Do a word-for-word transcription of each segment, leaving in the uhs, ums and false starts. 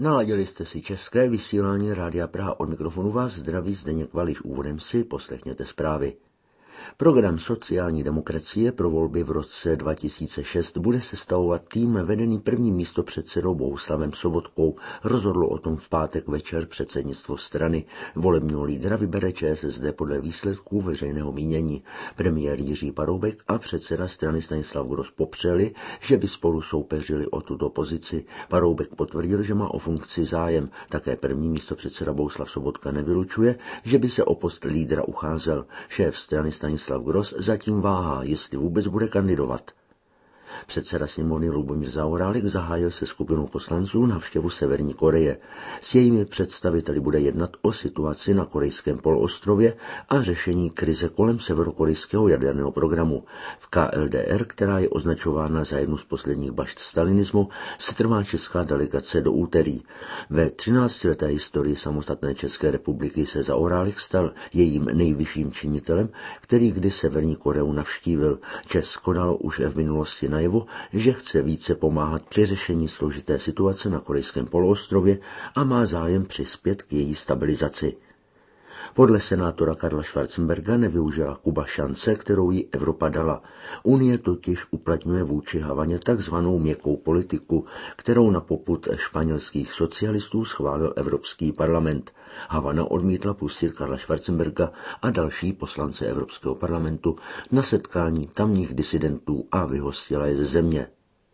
Naladili jste si české vysílání Rádia Praha, od mikrofonu vás zdraví Zdeněk Vališ. Úvodem si poslechněte zprávy. Program sociální demokracie pro volby v roce dva tisíce šest bude sestavovat tým vedený prvním místopředsedou Bohuslavem Sobotkou. Rozhodlo o tom v pátek večer předsednictvo strany. Volebního lídra vybere ČSSD podle výsledků veřejného mínění. Premiér Jiří Paroubek a předseda strany Stanislav Gross popřeli, že by spolu soupeřili o tuto pozici. Paroubek potvrdil, že má o funkci zájem. Také první místopředseda Bohuslav Sobotka nevylučuje, že by se o post lídra ucházel. Šéf strany Stanislav Gross zatím váhá, jestli vůbec bude kandidovat. Předseda sněmovny Lubomír Zaorálek zahájil se skupinou poslanců návštěvu Severní Koreje. S jejími představiteli bude jednat o situaci na korejském poloostrově a řešení krize kolem severokorejského jaderného programu. V K L D R, která je označována za jednu z posledních bašt stalinismu, se trvá česká delegace do úterý. Ve třináctileté historii samostatné České republiky se Zaorálek stal jejím nejvyšším činitelem, který kdy Severní Koreu navštívil. Česko dalo už v minulosti na že chce více pomáhat při řešení složité situace na korejském poloostrově a má zájem přispět k její stabilizaci. Podle senátora Karla Schwarzenberga nevyužila Kuba šance, kterou jí Evropa dala. Unie totiž uplatňuje vůči Havaně takzvanou měkkou politiku, kterou na popud španělských socialistů schválil Evropský parlament. Havana odmítla pustit Karla Schwarzenberga a další poslance Evropského parlamentu na setkání tamních disidentů a vyhostila je ze země.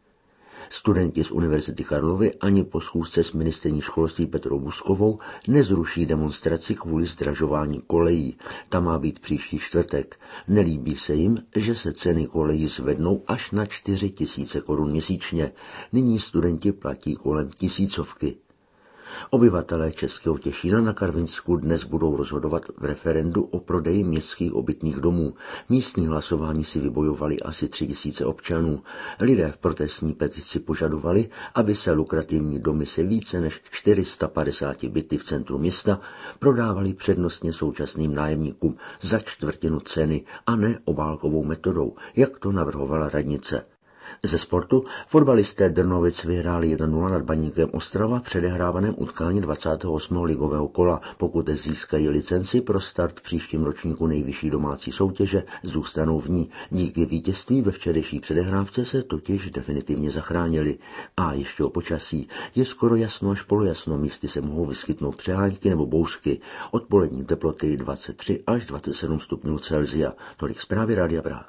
Studenti z Univerzity Karlovy ani po schůzce s ministryní školství Petrou Buzkovou nezruší demonstraci kvůli zdražování kolejí. Ta má být příští čtvrtek. Nelíbí se jim, že se ceny kolejí zvednou až na čtyři tisíce korun měsíčně. Nyní studenti platí kolem tisícovky. Obyvatelé Českého Těšína na Karvinsku dnes budou rozhodovat v referendu o prodeji městských obytných domů. Místní hlasování si vybojovali asi tři tisíce občanů. Lidé v protestní petici požadovali, aby se lukrativní domy se více než čtyři sta padesáti byty v centru města prodávaly přednostně současným nájemníkům za čtvrtinu ceny a ne obálkovou metodou, jak to navrhovala radnice. Ze sportu fotbalisté Drnovic vyhráli jedna nula nad Baníkem Ostrava v předehrávaném utkání dvacátého osmého ligového kola. Pokud získají licenci pro start v příštím ročníku nejvyšší domácí soutěže, zůstanou v ní. Díky vítězství ve včerejší předehrávce se totiž definitivně zachránili. A ještě o počasí. Je skoro jasno až polojasno, místy se mohou vyskytnout přehánky nebo bouřky. Odpolední teploty dvacet tři až dvacet sedm stupňů Celsia. Tolik zprávy Rádia Praha.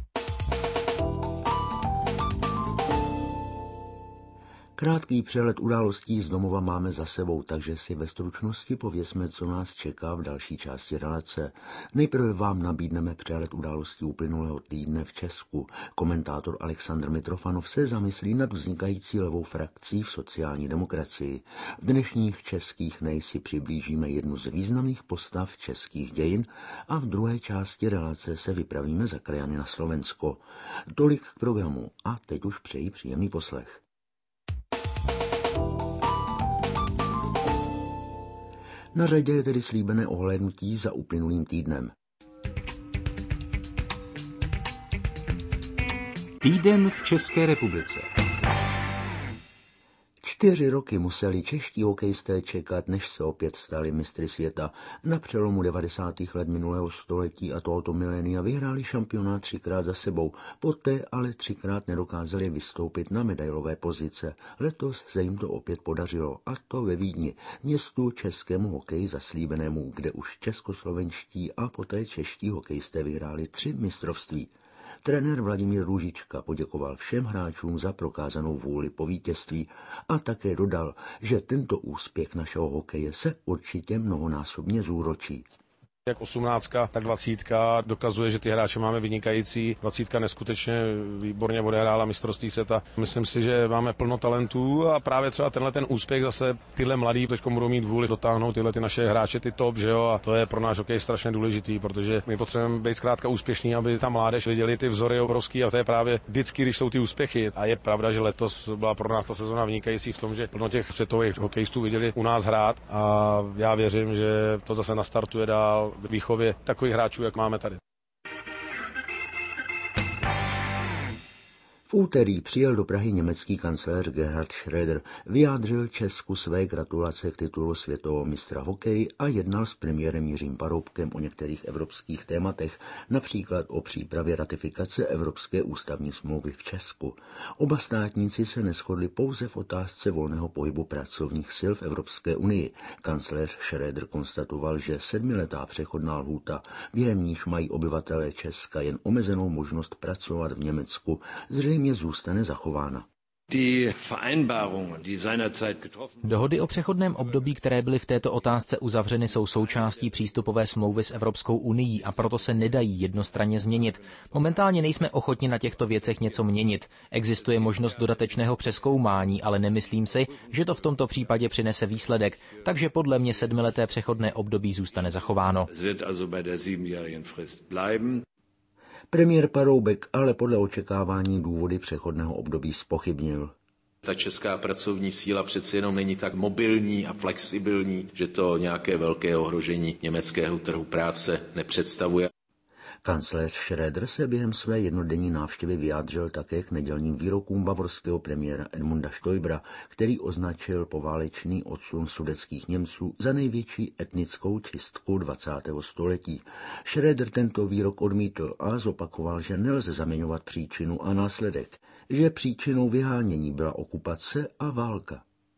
Krátký přehled událostí z domova máme za sebou, takže si ve stručnosti pověsme, co nás čeká v další části relace. Nejprve vám nabídneme přehled událostí uplynulého týdne v Česku. Komentátor Alexandr Mitrofanov se zamyslí nad vznikající levou frakcí v sociální demokracii. V dnešních českých nej si přiblížíme jednu z významných postav českých dějin a v druhé části relace se vypravíme za krajany na Slovensko. Tolik k programu a teď už přeji příjemný poslech. Na řadě je tedy slíbené ohlédnutí za uplynulým týdnem. Týden v České republice. Čtyři roky museli čeští hokejisté čekat, než se opět stali mistry světa. Na přelomu devadesátých let minulého století a tohoto milénia vyhráli šampionát třikrát za sebou. Poté ale třikrát nedokázali vystoupit na medailové pozice. Letos se jim to opět podařilo, a to ve Vídni, městu českému hokeji zaslíbenému, kde už českoslovenští a poté čeští hokejisté vyhráli tři mistrovství. Trenér Vladimír Růžička poděkoval všem hráčům za prokázanou vůli po vítězství a také dodal, že tento úspěch našeho hokeje se určitě mnohonásobně zúročí. Jak osmnáctka, tak dvacítka dokazuje, že ty hráče máme vynikající. Dvacítka neskutečně výborně odehrála mistrovství světa. Myslím si, že máme plno talentů a právě třeba tenhle ten úspěch zase tyhle mladí teď budou mít vůli dotáhnout tyhle ty naše hráče, ty top, že jo, a to je pro náš hokej strašně důležitý, protože my potřebujeme být zkrátka úspěšní, aby ta mládež viděli ty vzory obrovský, a to je právě vždycky, když jsou ty úspěchy. A je pravda, že letos byla pro nás ta sezona vynikající v tom, že plno těch světových hokejistů viděli u nás hrát, a já věřím, že to zase nastartuje dál výchově takových hráčů, jak máme tady. V V úterý přijel do Prahy německý kancléř Gerhard Schröder, vyjádřil Česku své gratulace k titulu světového mistra v hokeji a jednal s premiérem Jiřím Paroubkem o některých evropských tématech, například o přípravě ratifikace Evropské ústavní smlouvy v Česku. Oba státníci se neshodli pouze v otázce volného pohybu pracovních sil v Evropské unii. Kancléř Schröder konstatoval, že sedmiletá přechodná lhůta, během níž mají obyvatelé Česka jen omezenou možnost pracovat v Německu, zřejmě zůstane zachována. Dohody o přechodném období, které byly v této otázce uzavřeny, jsou součástí přístupové smlouvy s Evropskou unií a proto se nedají jednostranně změnit. Momentálně nejsme ochotni na těchto věcech něco měnit. Existuje možnost dodatečného přezkoumání, ale nemyslím si, že to v tomto případě přinese výsledek, takže podle mě sedmileté přechodné období zůstane zachováno. Premiér Paroubek ale podle očekávání důvody přechodného období zpochybnil. Ta česká pracovní síla přece jenom není tak mobilní a flexibilní, že to nějaké velké ohrožení německého trhu práce nepředstavuje. Kancléř Schröder se během své jednodenní návštěvy vyjádřil také k nedělním výrokům bavorského premiéra Edmunda Stoibera, který označil poválečný odsun sudetských Němců za největší etnickou čistku dvacátého století. Schröder tento výrok odmítl a zopakoval, že nelze zaměňovat příčinu a následek, že příčinou vyhánění byla okupace a válka.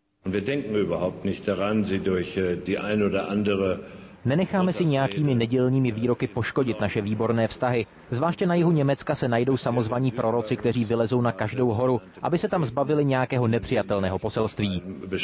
Nenecháme si nějakými nedělními výroky poškodit naše výborné vztahy. Zvláště na jihu Německa se najdou samozvaní proroci, kteří vylezou na každou horu, aby se tam zbavili nějakého nepřijatelného poselství.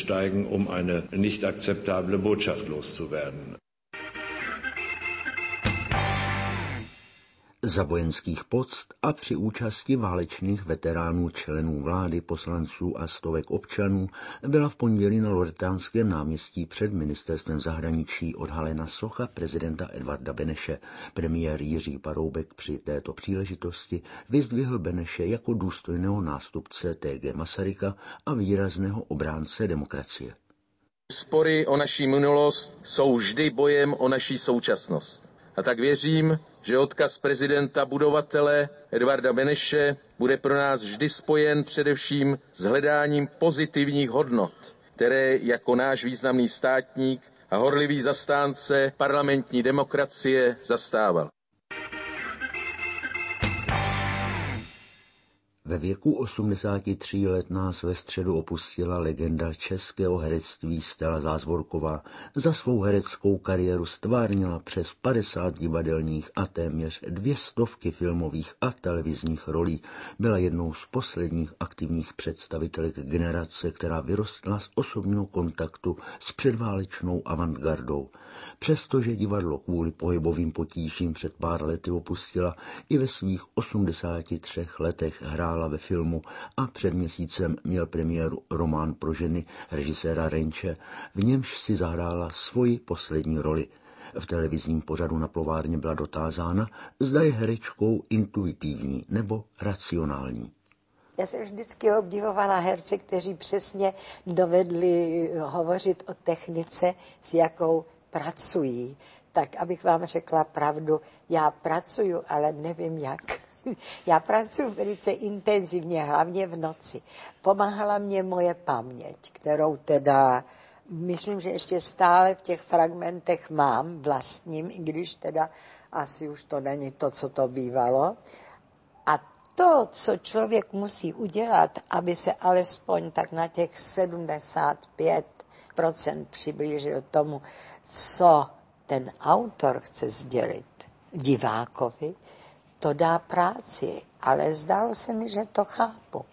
Za vojenských poct a při účasti válečných veteránů, členů vlády, poslanců a stovek občanů byla v pondělí na Loretánském náměstí před ministerstvem zahraničí odhalena socha prezidenta Edvarda Beneše. Premiér Jiří Paroubek při této příležitosti vyzdvihl Beneše jako důstojného nástupce T G Masaryka a výrazného obránce demokracie. Spory o naší minulost jsou vždy bojem o naší současnost. A tak věřím, že odkaz prezidenta budovatele Edvarda Beneše bude pro nás vždy spojen především s hledáním pozitivních hodnot, které jako náš významný státník a horlivý zastánce parlamentní demokracie zastával. Ve věku osmdesáti tří let nás ve středu opustila legenda českého herectví Stella Zázvorková. Za svou hereckou kariéru stvárnila přes padesát divadelních a téměř dvě stovky filmových a televizních rolí. Byla jednou z posledních aktivních představitelek generace, která vyrostla z osobního kontaktu s předválečnou avantgardou. Přestože divadlo kvůli pohybovým potížím před pár lety opustila, i ve svých osmdesáti třech letech hrála ve filmu a před měsícem měl premiéru Román pro ženy režiséra Renče, v němž si zahrála svoji poslední roli. V televizním pořadu Na plovárně byla dotázána, zda je herečkou intuitivní nebo racionální. Já jsem vždycky obdivovala herce, kteří přesně dovedli hovořit o technice, s jakou pracují. Tak abych vám řekla pravdu, já pracuju, ale nevím jak. Já pracuji velice intenzivně, hlavně v noci. Pomáhala mě moje paměť, kterou teda, myslím, že ještě stále v těch fragmentech mám vlastním, i když teda asi už to není to, co to bývalo. A to, co člověk musí udělat, aby se alespoň tak na těch sedmdesát pět procent přiblížil tomu, co ten autor chce sdělit divákovi, to dá práci, ale zdálo se mi, že to chápu.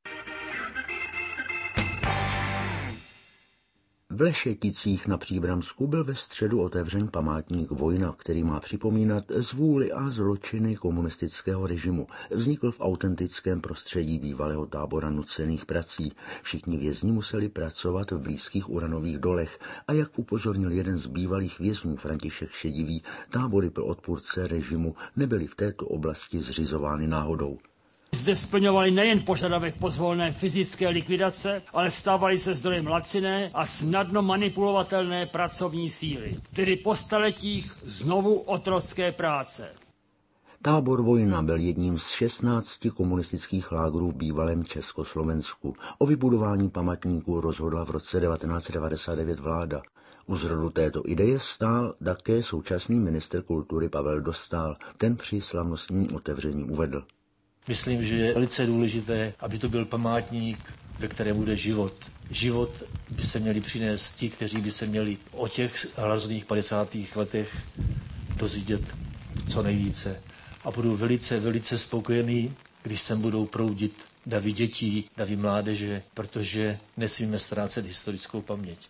V Lešeticích na Příbramsku byl ve středu otevřen památník Vojna, který má připomínat zvůli a zločiny komunistického režimu. Vznikl v autentickém prostředí bývalého tábora nucených prací. Všichni vězni museli pracovat v blízkých uranových dolech a jak upozornil jeden z bývalých vězňů František Šedivý, tábory pro odpůrce režimu nebyly v této oblasti zřizovány náhodou. Zde splňovali nejen požadavek pozvolné fyzické likvidace, ale stávali se zdrojem laciné a snadno manipulovatelné pracovní síly, tedy po staletích znovu otrocké práce. Tábor Vojna byl jedním z šestnácti komunistických lágrů v bývalém Československu. O vybudování památníku rozhodla v roce devatenáct set devadesát devět vláda. U zrodu této ideje stál také současný ministr kultury Pavel Dostál. Ten při slavnostním otevření uvedl: Myslím, že je velice důležité, aby to byl památník, ve kterém bude život. Život by se měli přinést ti, kteří by se měli o těch hrozných padesátých letech dozvědět co nejvíce. A budu velice, velice spokojený, když sem budou proudit davy dětí, davy mládeže, protože nesmíme ztrácet historickou paměť.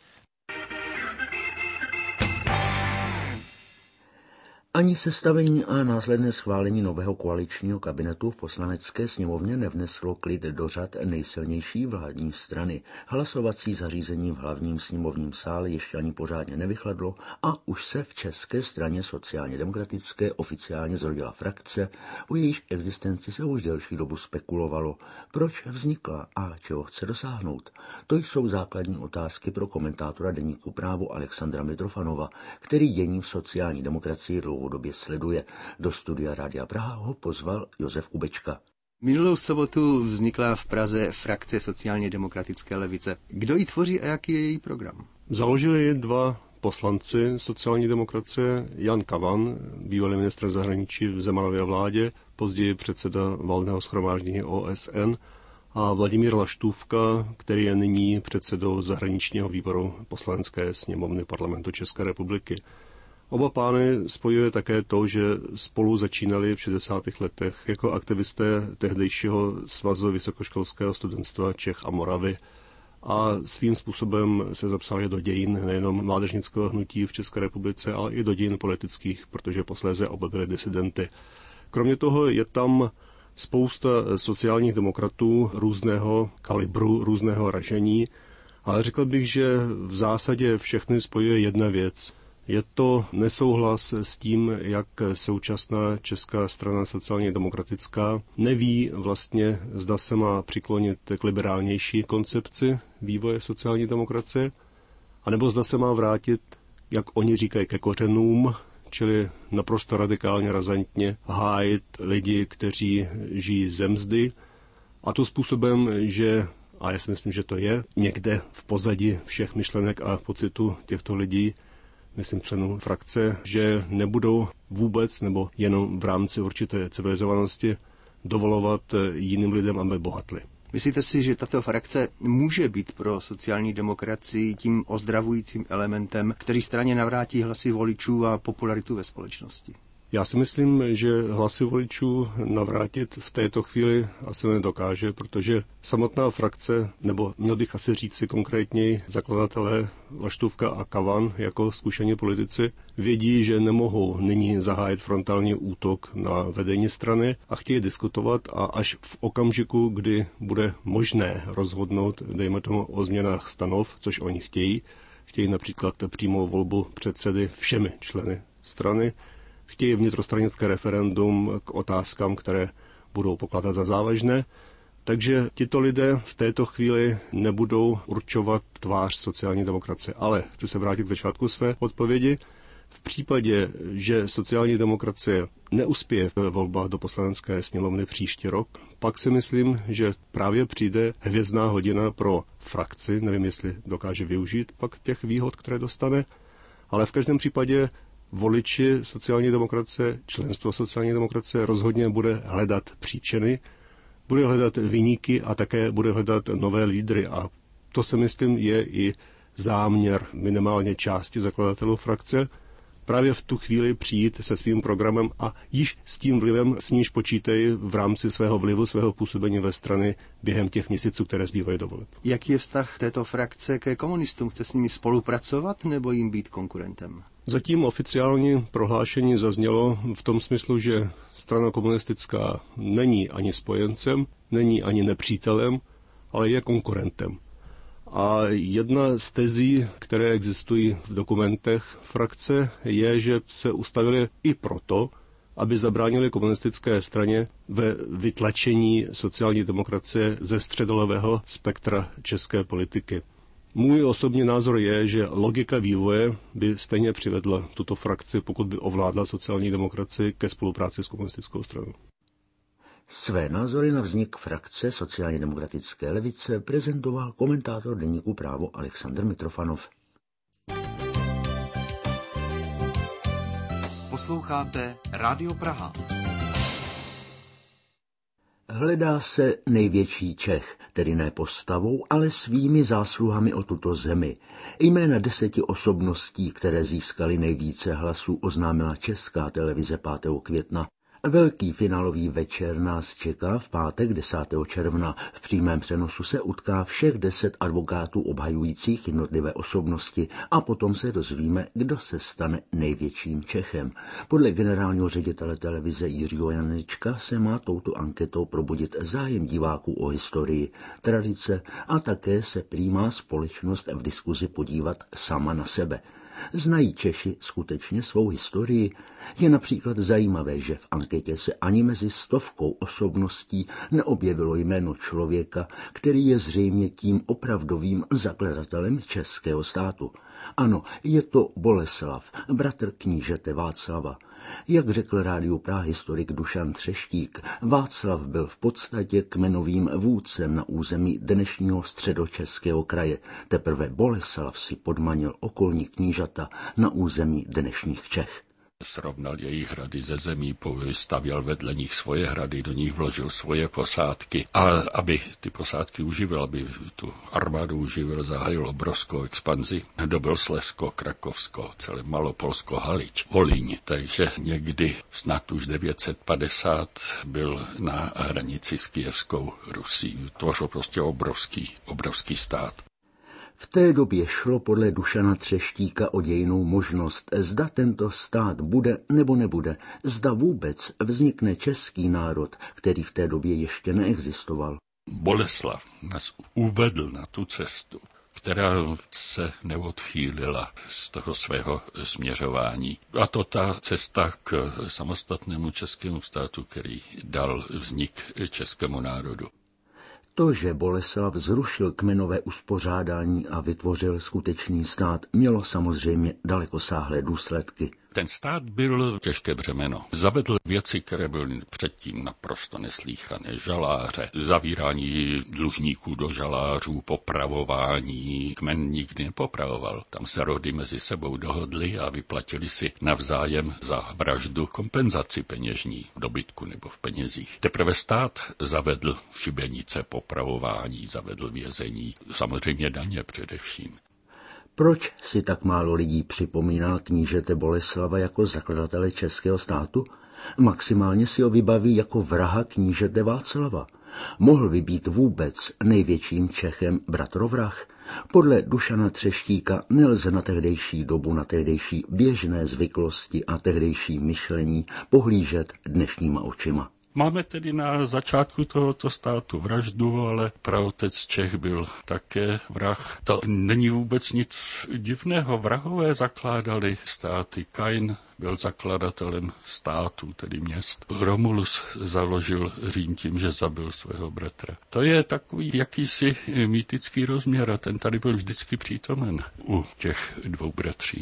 Ani sestavení a následné schválení nového koaličního kabinetu v poslanecké sněmovně nevneslo klid do řad nejsilnější vládní strany. Hlasovací zařízení v hlavním sněmovním sále ještě ani pořádně nevychladlo a už se v České straně sociálně demokratické oficiálně zrodila frakce, o jejíž existenci se už delší dobu spekulovalo. Proč vznikla a čeho chce dosáhnout? To jsou základní otázky pro komentátora deníku Právo Alexandra Mitrofanova, který dění v sociální demokracii dlouho době sleduje. Do studia Rádia Praha ho pozval Josef Kubečka. Minulou sobotu vznikla v Praze frakce sociálně demokratické levice. Kdo ji tvoří a jaký je její program? Založili ji dva poslanci sociální demokracie, Jan Kavan, bývalý ministr zahraničí v Zemanově vládě, později předseda Valného shromáždění O S N, a Vladimír Laštůvka, který je nyní předsedou zahraničního výboru Poslanecké sněmovny Parlamentu České republiky. Oba pány spojuje také to, že spolu začínali v šedesátých letech jako aktivisté tehdejšího Svazu vysokoškolského studentstva Čech a Moravy a svým způsobem se zapsali do dějin nejenom mládežnického hnutí v České republice, ale i do dějin politických, protože posléze oba byli disidenty. Kromě toho je tam spousta sociálních demokratů různého kalibru, různého ražení, ale řekl bych, že v zásadě všechny spojuje jedna věc. Je to nesouhlas s tím, jak současná česká strana sociálně demokratická neví vlastně, zda se má přiklonit k liberálnější koncepci vývoje sociální demokracie, anebo zda se má vrátit, jak oni říkají, ke kořenům, čili naprosto radikálně, razantně hájit lidi, kteří žijí ze mzdy, a to způsobem, že, a já si myslím, že to je někde v pozadí všech myšlenek a pocitů těchto lidí, myslím členů frakce, že nebudou vůbec nebo jenom v rámci určité civilizovanosti dovolovat jiným lidem, aby bohatli. Myslíte si, že tato frakce může být pro sociální demokracii tím ozdravujícím elementem, který straně navrátí hlasy voličů a popularitu ve společnosti? Já si myslím, že hlasy voličů navrátit v této chvíli asi nedokáže, protože samotná frakce, nebo měl bych asi říct si konkrétněji zakladatelé Laštůvka a Kavan jako zkušení politici, vědí, že nemohou nyní zahájit frontální útok na vedení strany a chtějí diskutovat, a až v okamžiku, kdy bude možné rozhodnout, dejme tomu, o změnách stanov, což oni chtějí, chtějí například přímou volbu předsedy všemi členy strany, chtějí vnitrostranické referendum k otázkám, které budou pokládat za závažné. Takže tito lidé v této chvíli nebudou určovat tvář sociální demokracie. Ale chci se vrátit k začátku své odpovědi. V případě, že sociální demokracie neuspěje ve volbách do Poslanecké sněmovny příští rok, pak si myslím, že právě přijde hvězdná hodina pro frakci, nevím, jestli dokáže využít pak těch výhod, které dostane, ale v každém případě voliči sociální demokracie, členstvo sociální demokracie rozhodně bude hledat příčiny, bude hledat viníky a také bude hledat nové lídry. A to si myslím je i záměr minimálně části zakladatelů frakce, právě v tu chvíli přijít se svým programem a již s tím vlivem, s nímž počítají v rámci svého vlivu, svého působení ve strany během těch měsíců, které zbývají do voleb. Jaký je vztah této frakce ke komunistům? Chce s nimi spolupracovat nebo jim být konkurentem? Zatím oficiální prohlášení zaznělo v tom smyslu, že strana komunistická není ani spojencem, není ani nepřítelem, ale je konkurentem. A jedna z tezí, které existují v dokumentech frakce, je, že se ustavili i proto, aby zabránili komunistické straně ve vytlačení sociální demokracie ze středolevého spektra české politiky. Můj osobní názor je, že logika vývoje by stejně přivedla tuto frakci, pokud by ovládla sociální demokracii, ke spolupráci s komunistickou stranou. Své názory na vznik frakce sociálně demokratické levice prezentoval komentátor deníku Právo Alexandr Mitrofanov. Posloucháte Rádio Praha. Hledá se největší Čech, tedy ne postavou, ale svými zásluhami o tuto zemi. Jména deseti osobností, které získaly nejvíce hlasů, oznámila Česká televize pátého května. Velký finálový večer nás čeká v pátek desátého června. V přímém přenosu se utká všech deset advokátů obhajujících jednotlivé osobnosti a potom se dozvíme, kdo se stane největším Čechem. Podle generálního ředitele televize Jiřího Janečka se má touto anketou probudit zájem diváků o historii, tradice a také se prý má společnost v diskuzi podívat sama na sebe. Znají Češi skutečně svou historii? Je například zajímavé, že v anketě se ani mezi stovkou osobností neobjevilo jméno člověka, který je zřejmě tím opravdovým zakladatelem českého státu. Ano, je to Boleslav, bratr knížete Václava. Jak řekl Rádiu Praha historik Dušan Třeštík, Václav byl v podstatě kmenovým vůdcem na území dnešního středočeského kraje. Teprve Boleslav si podmanil okolní knížata na území dnešních Čech. Srovnal jejich hrady ze zemí, stavěl vedle nich svoje hrady, do nich vložil svoje posádky a aby ty posádky uživil, aby tu armádu uživil, zahájil obrovskou expanzi. Dobil Slezsko, Krakovsko, celé Malopolsko, Halič, Volíň, takže někdy snad už devět set padesát byl na hranici s Kyjevskou Rusí. Tvořil prostě obrovský, obrovský stát. V té době šlo podle Dušana Třeštíka o dějinnou možnost, zda tento stát bude nebo nebude, zda vůbec vznikne český národ, který v té době ještě neexistoval. Boleslav nás uvedl na tu cestu, která se neodchýlila z toho svého směřování. A to ta cesta k samostatnému českému státu, který dal vznik českému národu. To, že Boleslav zrušil kmenové uspořádání a vytvořil skutečný stát, mělo samozřejmě dalekosáhlé důsledky. Ten stát byl těžké břemeno. Zavedl věci, které byly předtím naprosto neslýchané. Žaláře, zavírání dlužníků do žalářů, popravování. Kmen nikdy nepopravoval. Tam se rody mezi sebou dohodly a vyplatili si navzájem za vraždu kompenzaci peněžní v dobytku nebo v penězích. Teprve stát zavedl šibenice, popravování, zavedl vězení, samozřejmě daně především. Proč si tak málo lidí připomíná knížete Boleslava jako zakladatele českého státu? Maximálně si ho vybaví jako vraha knížete Václava. Mohl by být vůbec největším Čechem bratrovrah? Podle Dušana Třeštíka nelze na tehdejší dobu, na tehdejší běžné zvyklosti a tehdejší myšlení pohlížet dnešníma očima. Máme tedy na začátku tohoto státu vraždu, ale praotec Čech byl také vrah. To není vůbec nic divného. Vrahové zakládali státy. Kain byl zakladatelem států, tedy měst. Romulus založil Řím tím, že zabil svého bratra. To je takový jakýsi mýtický rozměr a ten tady byl vždycky přítomen u těch dvou bratří.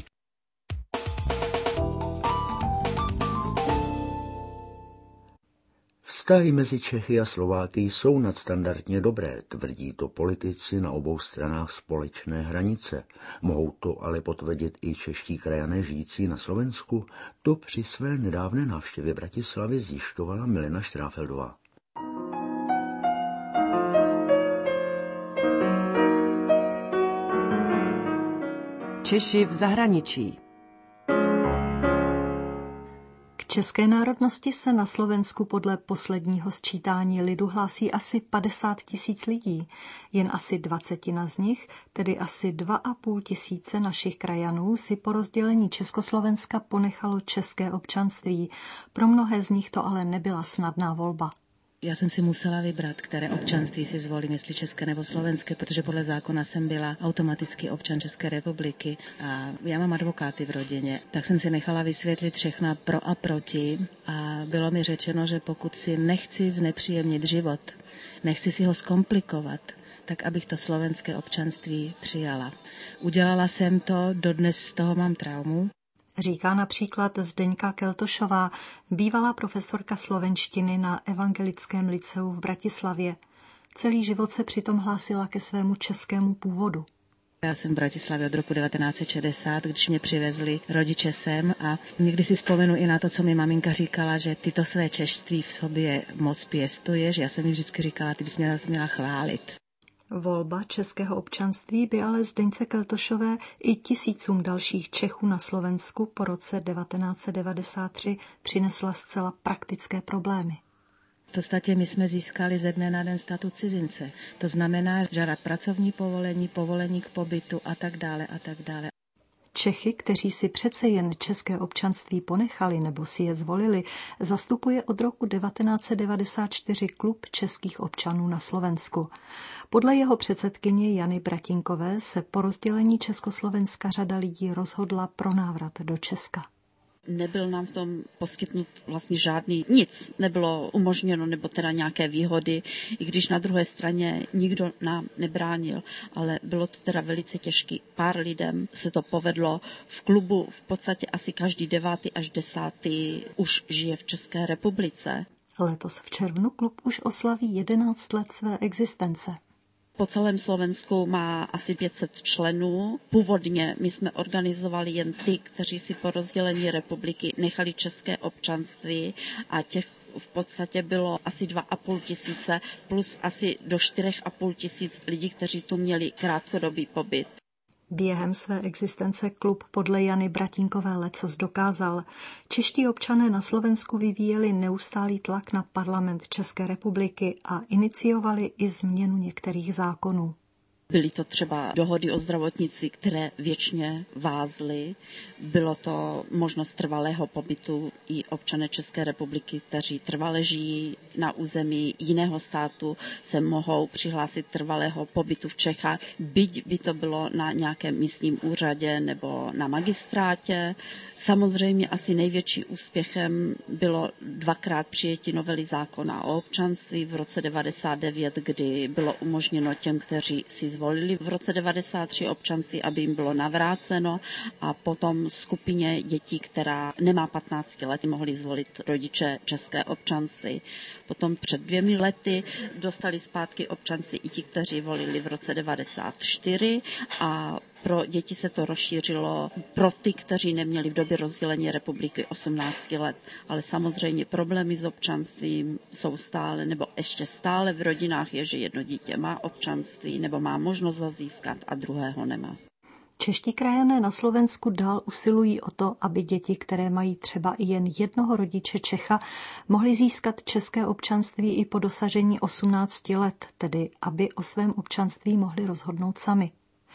Vztahy mezi Čechy a Slováky jsou nadstandardně dobré, tvrdí to politici na obou stranách společné hranice. Mohou to ale potvrdit i čeští krajané žijící na Slovensku. To při své nedávné návštěvě Bratislavy zjišťovala Milena Štráfeldová. Češi v zahraničí. České národnosti se na Slovensku podle posledního sčítání lidu hlásí asi padesát tisíc lidí. Jen asi dvacetina z nich, tedy asi dva a půl tisíce našich krajanů, si po rozdělení Československa ponechalo české občanství. Pro mnohé z nich to ale nebyla snadná volba. Já jsem si musela vybrat, které občanství si zvolím, jestli české nebo slovenské, protože podle zákona jsem byla automaticky občan České republiky a já mám advokáty v rodině. Tak jsem si nechala vysvětlit všechna pro a proti a bylo mi řečeno, že pokud si nechci znepříjemnit život, nechci si ho zkomplikovat, tak abych to slovenské občanství přijala. Udělala jsem to, dodnes z toho mám traumu. Říká například Zdeňka Keltošová, bývalá profesorka slovenštiny na Evangelickém lyceu v Bratislavě. Celý život se přitom hlásila ke svému českému původu. Já jsem v Bratislavě od roku devatenáct set šedesát, když mě přivezli rodiče sem a někdy si vzpomenu i na to, co mi maminka říkala, že ty to své češství v sobě moc pěstuješ. Já jsem mi vždycky říkala, ty bys mě na to měla chválit. Volba českého občanství by ale Zdeňce Keltošové i tisícům dalších Čechů na Slovensku po roce devatenáct set devadesát tři přinesla zcela praktické problémy. V podstatě my jsme získali ze dne na den statut cizince. To znamená žádat pracovní povolení, povolení k pobytu a tak dále a tak dále. Čechy, kteří si přece jen české občanství ponechali nebo si je zvolili, zastupuje od roku devatenáct set devadesát čtyři Klub českých občanů na Slovensku. Podle jeho předsedkyně Jany Bratinkové se po rozdělení Československa řada lidí rozhodla pro návrat do Česka. Nebyl nám v tom poskytnut vlastně žádný nic, nebylo umožněno nebo teda nějaké výhody, i když na druhé straně nikdo nám nebránil, ale bylo to teda velice těžké. Pár lidem se to povedlo, v klubu v podstatě asi každý devátý až desátý už žije v České republice. Letos v červnu klub už oslaví jedenáct let své existence. Po celém Slovensku má asi pět set členů. Původně my jsme organizovali jen ty, kteří si po rozdělení republiky nechali české občanství a těch v podstatě bylo asi dva a půl tisíce plus asi do čtyřech a půl tisíc lidí, kteří tu měli krátkodobý pobyt. Během své existence klub podle Jany Bratinkové lecos dokázal. Čeští občané na Slovensku vyvíjeli neustálý tlak na parlament České republiky a iniciovali i změnu některých zákonů. Byly to třeba dohody o zdravotnictví, které věčně vázly. Bylo to možnost trvalého pobytu i občané České republiky, kteří trvale žijí na území jiného státu, se mohou přihlásit trvalého pobytu v Čechách, byť by to bylo na nějakém místním úřadě nebo na magistrátě. Samozřejmě asi největší úspěchem bylo dvakrát přijetí novely zákona o občanství v roce devadesát devět, kdy bylo umožněno těm, kteří si zvolili v roce devadesát tři občanství, aby jim bylo navráceno, a potom skupině dětí, která nemá patnáct let, mohli zvolit rodiče české občanství. Potom před dvěmi lety dostali zpátky občanství i ti, kteří volili v roce devadesát čtyři, a pro děti se to rozšířilo pro ty, kteří neměli v době rozdělení republiky osmnáct let. Ale samozřejmě problémy s občanstvím jsou stále, nebo ještě stále v rodinách je, že jedno dítě má občanství nebo má možnost ho získat a druhého nemá. Čeští krajané na Slovensku dál usilují o to, aby děti, které mají třeba i jen jednoho rodiče Čecha, mohly získat české občanství i po dosažení osmnácti let, tedy aby o svém občanství mohli rozhodnout sami.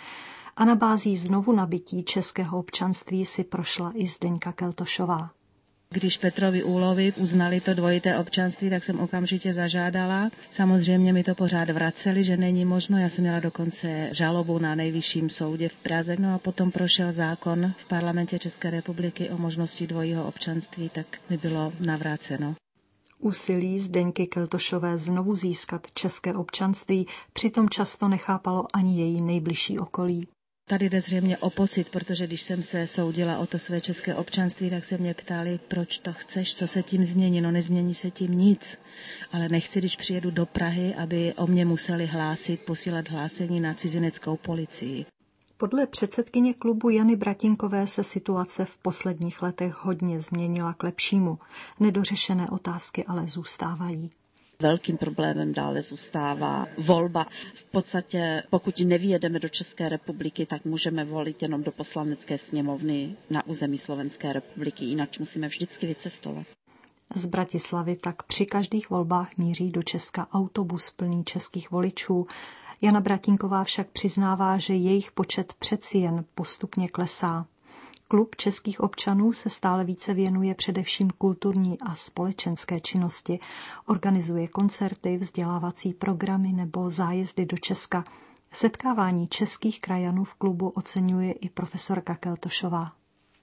A na bází znovu nabití českého občanství si prošla i Zdeňka Keltošová. Když Petrovi Úlovi uznali to dvojité občanství, tak jsem okamžitě zažádala. Samozřejmě mi to pořád vraceli, že není možno. Já jsem měla dokonce žalobu na nejvyšším soudě v Praze. No a potom prošel zákon v parlamentě České republiky o možnosti dvojího občanství, tak mi bylo navráceno. Úsilí Zdeňky Keltošové znovu získat české občanství přitom často nechápalo ani její nejbližší okolí. Tady jde zřejmě o pocit, protože když jsem se soudila o to své české občanství, tak se mě ptali, proč to chceš, co se tím změní. No nezmění se tím nic, ale nechci, když přijedu do Prahy, aby o mě museli hlásit, posílat hlásení na cizineckou policii. Podle předsedkyně klubu Jany Bratinkové se situace v posledních letech hodně změnila k lepšímu. Nedořešené otázky ale zůstávají. Velkým problémem dále zůstává volba. V podstatě, pokud nevyjedeme do České republiky, tak můžeme volit jenom do poslanecké sněmovny na území Slovenské republiky, jinak musíme vždycky vycestovat. Z Bratislavy tak při každých volbách míří do Česka autobus plný českých voličů. Jana Bratinková však přiznává, že jejich počet přeci jen postupně klesá. Klub českých občanů se stále více věnuje především kulturní a společenské činnosti. Organizuje koncerty, vzdělávací programy nebo zájezdy do Česka. Setkávání českých krajanů v klubu oceňuje i profesorka Keltošová.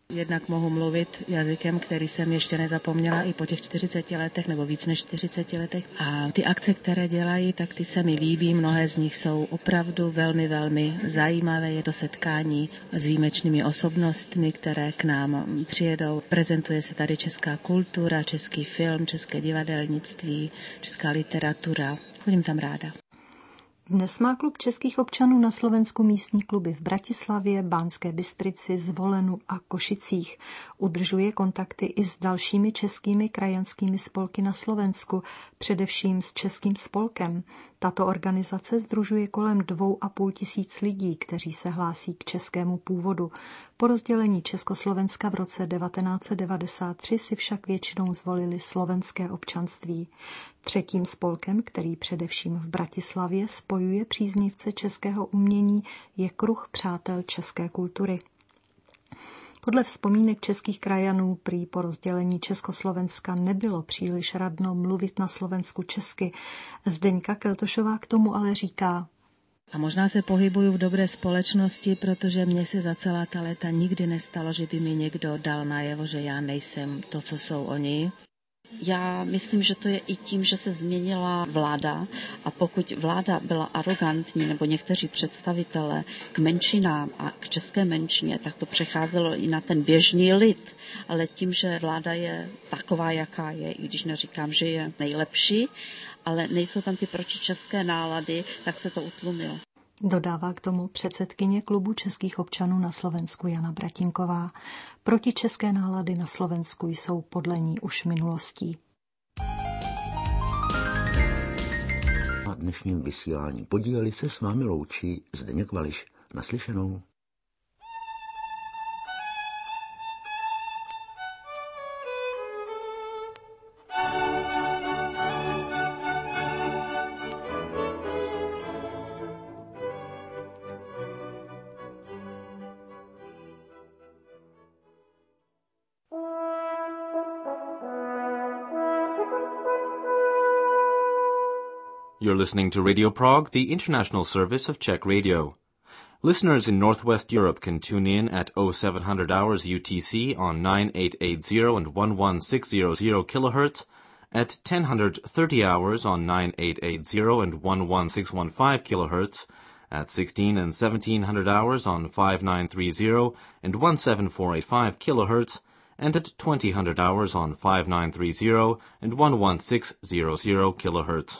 Jednak mohu mluvit jazykem, který jsem ještě nezapomněla i po těch čtyřiceti letech, nebo víc než čtyřiceti letech. A ty akce, které dělají, tak ty se mi líbí. Mnohé z nich jsou opravdu velmi, velmi zajímavé. Je to setkání s výjimečnými osobnostmi, které k nám přijedou. Prezentuje se tady česká kultura, český film, české divadelnictví, česká literatura. Chodím tam ráda. Dnes má klub českých občanů na Slovensku místní kluby v Bratislavě, Banské Bystrici, Zvolenu a Košicích. Udržuje kontakty i s dalšími českými krajanskými spolky na Slovensku, především s Českým spolkem. Tato organizace sdružuje kolem dvou a půl tisíc lidí, kteří se hlásí k českému původu. Po rozdělení Československa v roce devatenáct set devadesát tři si však většinou zvolili slovenské občanství. Třetím spolkem, který především v Bratislavě spojuje příznivce českého umění, je Kruh přátel české kultury. Podle vzpomínek českých krajanů prý po rozdělení Československa nebylo příliš radno mluvit na Slovensku česky. Zdeňka Keltošová k tomu ale říká: A možná se pohybuju v dobré společnosti, protože mně se za celá ta léta nikdy nestalo, že by mi někdo dal najevo, že já nejsem to, co jsou oni. Já myslím, že to je i tím, že se změnila vláda a pokud vláda byla arrogantní nebo někteří představitelé k menšinám a k české menšině, tak to přecházelo i na ten běžný lid. Ale tím, že vláda je taková, jaká je, i když neříkám, že je nejlepší, ale nejsou tam ty protičeské nálady, tak se to utlumilo. Dodává k tomu předsedkyně klubu českých občanů na Slovensku Jana Bratinková. Protičeské nálady na Slovensku jsou podle ní už minulostí. Na dnešním vysílání podíleli se s vámi loučí Zdeněk Vališ. Naslyšenou. You're listening to Radio Prague, the international service of Czech Radio. Listeners in Northwest Europe can tune in at oh seven hundred hours U T C on nine eight eight zero and eleven six hundred kilohertz, at ten thirty hours on nine eight eight zero and eleven six fifteen kilohertz, at sixteen and seventeen hundred hours on five nine three zero and seventeen four eighty-five kilohertz, and at twenty hundred hours on five nine three zero and eleven six hundred kilohertz.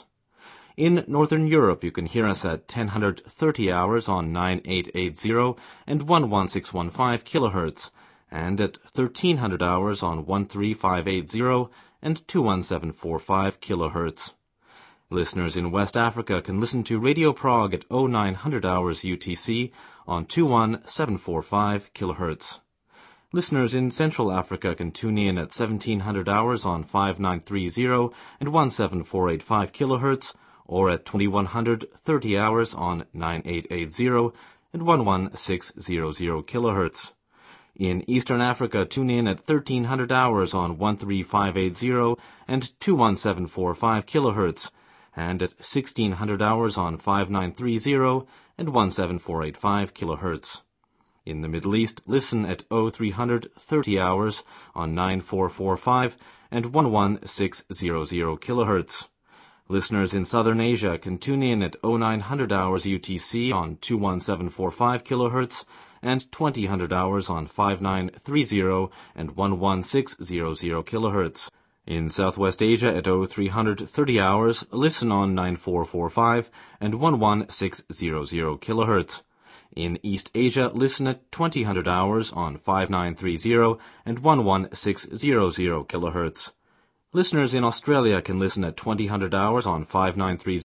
In Northern Europe, you can hear us at ten thirty hours on nine eight eight zero and eleven six fifteen kilohertz, and at thirteen hundred hours on thirteen five eighty and twenty-one seven forty-five kilohertz. Listeners in West Africa can listen to Radio Prague at oh nine hundred hours U T C on twenty-one seven forty-five kilohertz. Listeners in Central Africa can tune in at seventeen hundred hours on five nine three zero and seventeen four eighty-five kilohertz, or at twenty-one thirty hours on nine eight eight zero and eleven six hundred kilohertz. In Eastern Africa, tune in at thirteen hundred hours on thirteen five eighty and twenty-one seven forty-five kilohertz, and at sixteen hundred hours on five nine thirty and seventeen four eighty-five kilohertz. In the Middle East, listen at oh three thirty hours on nine four forty-five and eleven six hundred kilohertz. Listeners in Southern Asia can tune in at oh nine hundred hours U T C on twenty-one seven forty-five kilohertz and twenty hundred hours on five nine thirty and eleven six hundred kilohertz. In Southwest Asia at oh three thirty hours, listen on nine four forty-five and eleven six hundred kilohertz. In East Asia, listen at twenty hundred hours on five nine thirty and eleven six hundred kilohertz. Listeners in Australia can listen at twenty hundred hours on five nine three